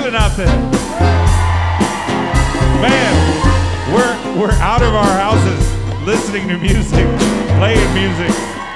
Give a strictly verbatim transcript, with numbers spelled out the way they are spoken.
feeling out there? Man, we're we're out of our houses listening to music, playing music.